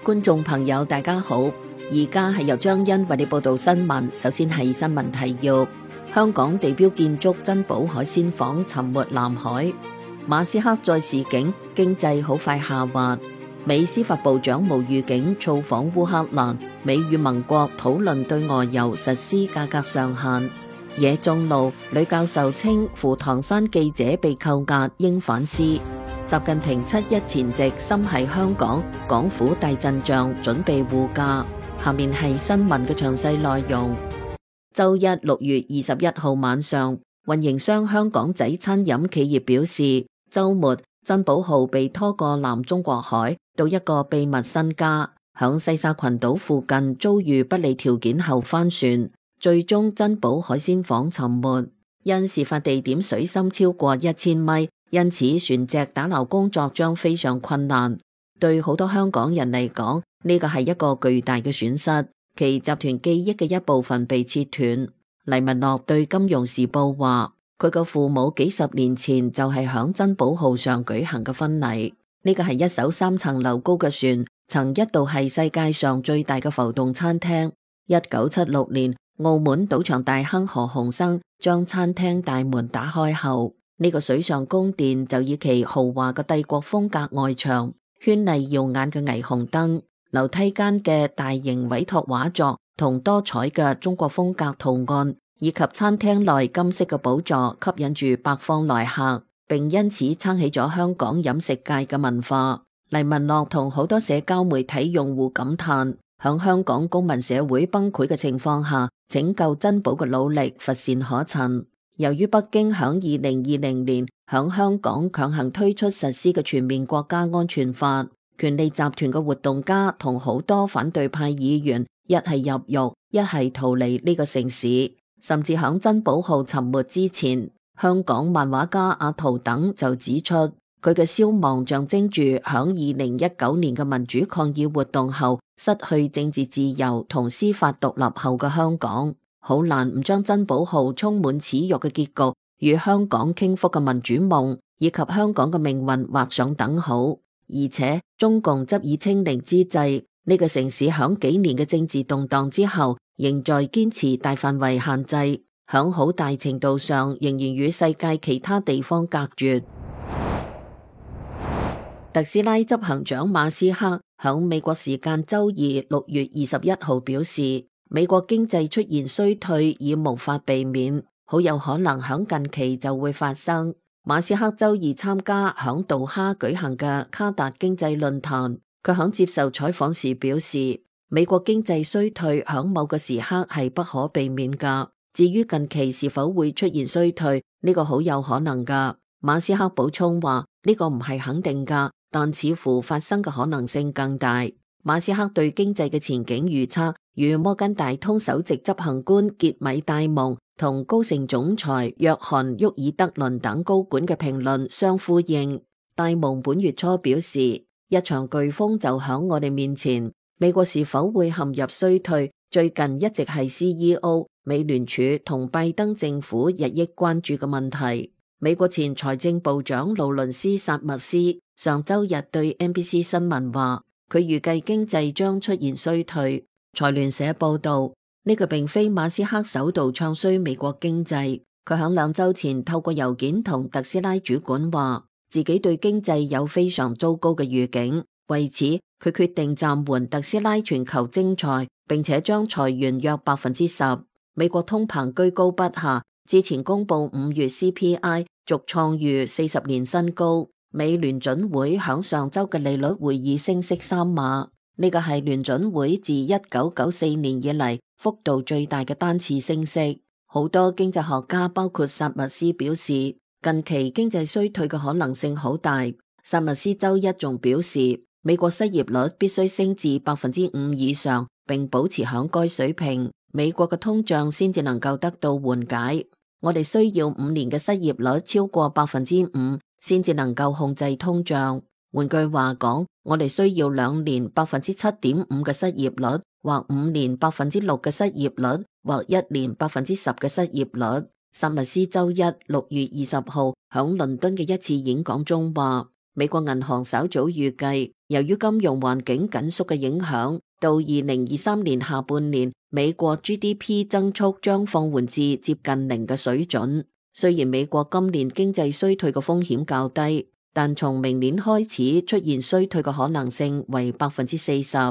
觀眾朋友大家好，而家係由張欣為你報道新聞。首先係新聞提要：香港地標建築珍寶海鮮舫沉沒南海；馬斯克再示警，經濟好快下滑；美司法部長無預警造訪烏克蘭；美與盟國討論對外遊實施價格上限；野中路女教授稱扶唐山記者被扣押應反思；習近平7·1前夕心繫香港，港府大陣仗準備護駕。下面係新聞嘅詳細內容。周一6月21號晚上，運營商香港仔餐飲企業表示，周末珍寶號被拖過南中國海到一個秘密新家，響西沙群島附近遭遇不利條件後翻船，最終珍寶海鮮舫沉沒。因事發地點水深超過1000米，因此船隻打撈工作將非常困難。對好多香港人嚟講，呢個係一個巨大嘅損失，其集團記憶嘅一部分被切斷。黎文樂對金融時報話，佢個父母幾十年前就係響珍寶號上舉行嘅婚禮。呢個係一艘3層樓高嘅船，曾一度係世界上最大嘅浮動餐廳。1976年，澳門賭場大亨何鴻燊將餐廳大門打開後，呢個水上宮殿就以其豪華嘅帝國風格外牆、絢麗耀眼嘅霓虹燈、樓梯間嘅大型委託畫作同多彩嘅中國風格圖案，以及餐廳內金色嘅寶座，吸引住百方來客，並因此撐起咗香港飲食界嘅文化。黎文樂同好多社交媒體用戶感嘆，響香港公民社會崩潰嘅情況下，拯救珍寶嘅努力乏善可陳。由於北京響2020年響香港強行推出實施嘅全面國家安全法，權力集團嘅活動家同好多反對派議員一係入獄，一係逃離呢個城市。甚至響珍寶號沉沒之前，香港漫畫家阿陶等就指出，佢嘅消亡象徵住響2019年嘅民主抗議活動後失去政治自由同司法獨立後嘅香港，好難唔將珍寶號充滿恥辱嘅結局與香港傾覆嘅民主夢以及香港嘅命運畫上等號。而且中共執意清零之際，呢個城市響幾年嘅政治動盪之後，仍在堅持大範圍限制，響好大程度上仍然與世界其他地方隔絕。特斯拉執行長馬斯克響美國時間周二6月21號表示，美國經濟出現衰退已無法避免，好有可能響近期就會發生。馬斯克周二參加響杜哈舉行嘅卡達經濟論壇，佢響接受採訪時表示，美國經濟衰退響某個時刻係不可避免噶。至於近期是否會出現衰退，呢個好有可能噶。馬斯克補充話，呢個唔係肯定噶，但似乎發生嘅可能性更大。馬斯克對經濟嘅前景預測與摩根大通首席執行官傑米戴蒙同高盛總裁約翰沃爾德倫等高管嘅評論相呼應。戴蒙本月初表示，一場颶風就響我哋面前，美國是否會陷入衰退，最近一直係 CEO、美聯儲同拜登政府日益關注嘅問題。美國前財政部長勞倫斯·薩默斯上周日對 NBC 新聞話，佢預計經濟將出現衰退。財聯社報道，呢個並非馬斯克首度唱衰美國經濟。佢響2週前透過郵件同特斯拉主管話，自己對經濟有非常糟糕嘅預警。為此，佢決定暫緩特斯拉全球徵才，並且將裁員約10%。美國通膨居高不下，之前公布5月 CPI 續創逾40年新高。美聯準會響上周嘅利率會議升息3碼，呢個係聯準會自1994年以嚟幅度最大嘅單次升息。好多經濟學家包括薩默斯表示，近期經濟衰退嘅可能性好大。薩默斯周一仲表示，美國失業率必須升至5%以上，並保持響該水平，美國嘅通脹先至能夠得到緩解。我哋需要5年嘅失業率超過5%，先至能夠控制通脹。換句話講，我哋需要2年7.5%嘅失業率，或5年6%嘅失業率，或1年10%嘅失業率。薩默斯周一6月20號響倫敦嘅一次演講中話， 美國銀行稍早預計，由於金融環境緊縮嘅影響，到2023年下半年，美國 GDP 增速將放緩至接近零嘅水準。雖然美國今年經濟衰退嘅風險較低，但從明年開始出現衰退嘅可能性為40%。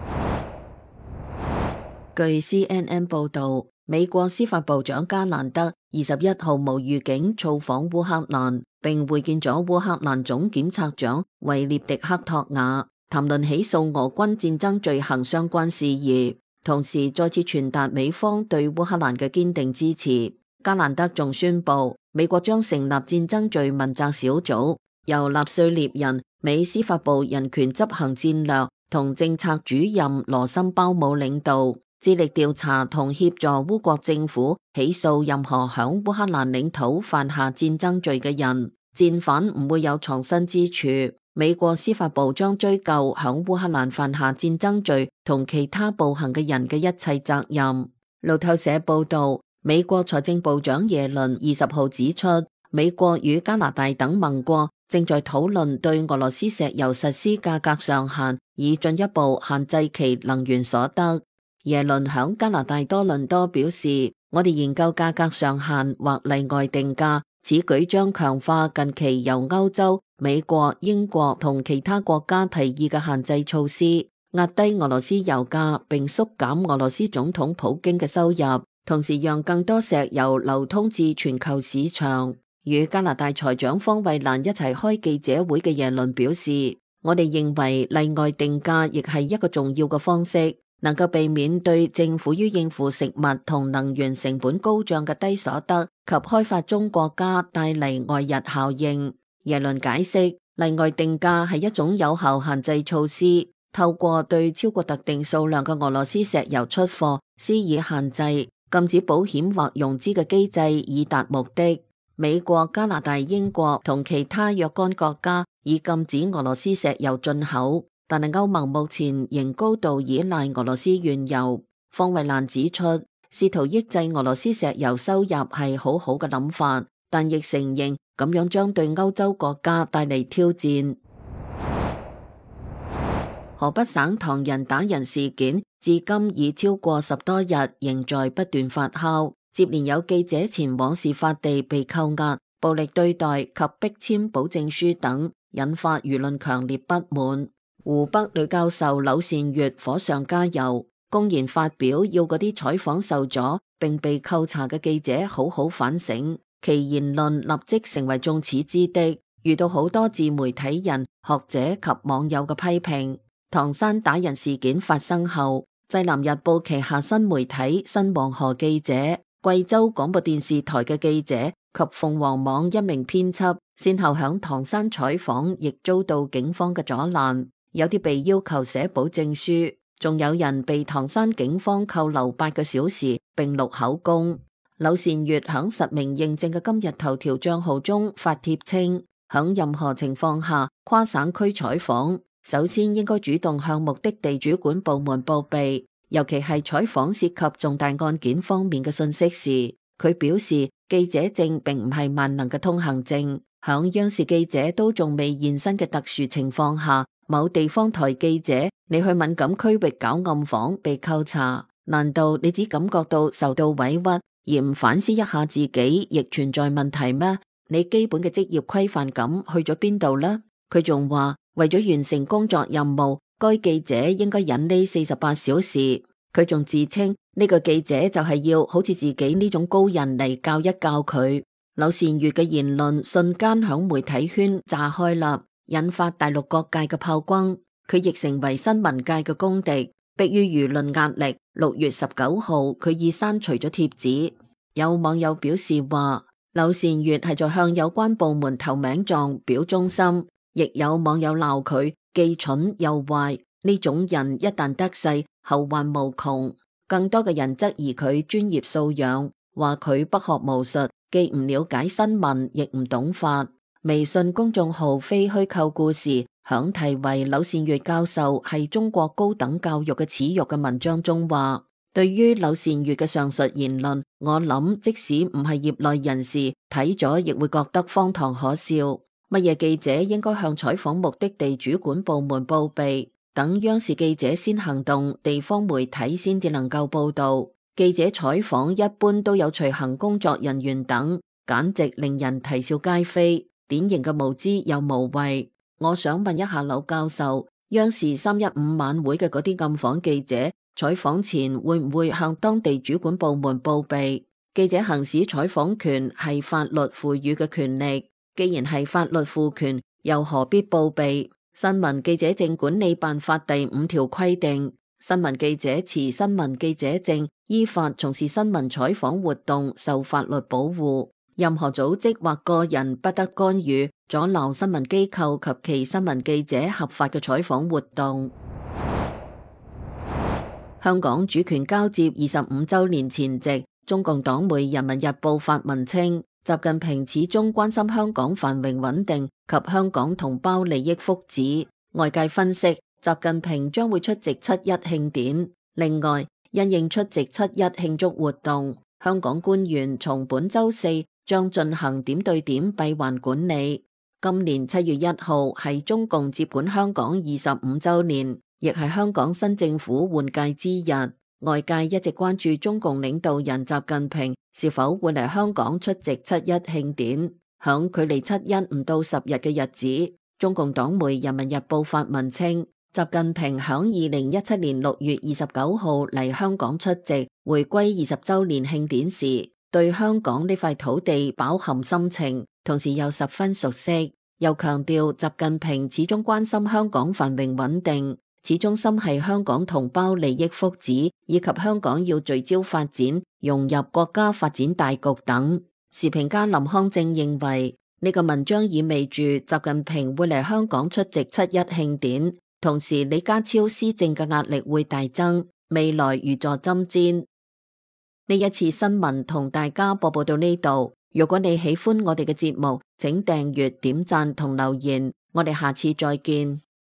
據 CNN 報導，美國司法部長加蘭德21號無預警造訪烏克蘭，並會見咗烏克蘭總檢察長維列迪克托瓦，談論起訴俄軍戰爭罪行相關事宜，同時再次傳達美方對烏克蘭嘅堅定支持。加蘭德仲宣布，美國將成立戰爭罪問責小組，由納粹獵人美司法部人權執行戰略同政策主任羅森鮑姆領導，致力調查同協助烏國政府起訴任何響烏克蘭領土犯下戰爭罪嘅人。戰犯唔會有藏身之處，美國司法部將追究響烏克蘭犯下戰爭罪同其他暴行嘅人嘅一切責任。路透社報道，美國財政部長耶倫20號指出，美國與加拿大等盟國正在討論對俄羅斯石油實施價格上限，以進一步限制其能源所得。耶倫響加拿大多倫多表示，我哋研究價格上限或例外定價，此舉將強化近期由歐洲、美國、英國同其他國家提議嘅限制措施，壓低俄羅斯油價並縮減俄羅斯總統普京嘅收入，同時讓更多石油流通至全球市場。與加拿大財長方慧蘭一齊開記者會嘅耶倫表示，我哋認為例外定價亦係一個重要嘅方式，能夠避免對政府於應付食物同能源成本高漲嘅低所得及開發中國家帶嚟外溢效應。耶倫解釋，例外定價係一種有效限制措施，透過對超過特定數量嘅俄羅斯石油出貨施以限制，禁止保險或融資嘅機制以達目的。美國、加拿大、英國同其他若干國家已禁止俄羅斯石油進口，但係歐盟目前仍高度依賴俄羅斯原油。方慧蘭指出，試圖抑制俄羅斯石油收入係好好嘅諗法，但亦承認咁樣將對歐洲國家帶嚟挑戰。河北省唐人打人事件至今已超過10多日，仍在不斷發酵。接連有記者前往事發地被扣押、暴力對待及逼簽保證書等，引發輿論強烈不滿。湖北女教授柳善月火上加油，公然發表要嗰啲採訪受阻並被扣查嘅記者好好反省，其言論立即成為眾矢之的，遇到好多自媒體人、學者及網友嘅批評。唐山打人事件發生後，濟南日報旗下新媒體新黃河記者、貴州廣播電視台嘅記者及鳳凰網一名編輯，先後響唐山採訪，亦遭到警方嘅阻攔。有啲被要求寫保證書，仲有人被唐山警方扣留8個小時，並錄口供。柳善月響實名認證嘅今日頭條賬號中發帖稱，響任何情況下跨省區採訪，首先應該主動向目的地主管部門報備。尤其係採訪涉及重大案件方面嘅信息時，佢表示記者證並唔係萬能嘅通行證。響央視記者都仲未現身嘅特殊情況下，某地方台記者你去敏感區域搞暗訪被扣查，難道你只感覺到受到委屈而唔反思一下自己亦存在問題咩？你基本嘅職業規範感去咗邊度呢？佢仲話為咗完成工作任務，該記者應該忍呢48小時。佢仲自稱呢個記者就係要好似自己呢種高人嚟教一教佢。柳善月嘅言論瞬間響媒體圈炸開啦，引發大陸各界嘅炮轟。佢亦成為新聞界嘅公敵，迫於輿論壓力，6月19號佢已刪除咗帖子。有網友表示話，柳善月係在向有關部門投名狀表忠心，亦有網友鬧佢既蠢又壞，呢種人一旦得勢後患無窮。更多嘅人質疑佢專業素養，話佢不學無術，既唔了解新聞，亦唔懂法。微信公眾號非虛構故事響題為柳善月教授係中國高等教育嘅恥辱嘅文章中話，對於柳善月嘅上述言論，我諗即使唔係業內人士睇咗亦會覺得荒唐可笑。 乜嘢記者應該向採訪目的地主管部門報備，等央視記者先行動，地方媒體先至能夠報道。記者採訪一般都有隨行工作人員等，簡直令人啼笑皆非，典型嘅無知又無畏。我想問一下柳教授，央視315晚會嘅嗰啲暗訪記者採訪前會唔會向當地主管部門報備？記者行使採訪權係法律賦予嘅權力，既然係法律賦權，又何必報備？新聞記者證管理辦法第5條規定，新聞記者持新聞記者證，依法從事新聞採訪活動，受法律保護。任何組織或個人不得干預、阻撓新聞機構及其新聞記者合法嘅採訪活動。香港主權交接25週年前夕，中共黨媒《人民日報》發文稱，習近平始終關心香港繁榮穩定及香港同胞利益福祉。外界分析，習近平將會出席7·1慶典。另外，因應出席7·1慶祝活動，香港官員從本週4將進行點對點閉環管理。今年7月1號係中共接管香港25週年，亦係香港新政府換屆之日。外界一直關注中共領導人習近平是否會嚟香港出席7·1慶典。響距離7·1唔到10日嘅日子，中共黨媒《人民日報》發文稱，習近平響2017年6月29號嚟香港出席回歸20週年慶典時，對香港呢塊土地飽含深情，同時又十分熟悉。又強調習近平始終關心香港繁榮穩定，始終心繫香港同胞利益福祉，以及香港要聚焦發展、融入國家發展大局等。時評家林康正認為，呢個文章意味住習近平會嚟香港出席7·1慶典，同時李家超施政嘅壓力會大增，未來如坐針氈。呢一次新聞同大家播報到呢度。如果你喜歡我哋嘅節目，請訂閱、點讚同留言。我哋下次再見。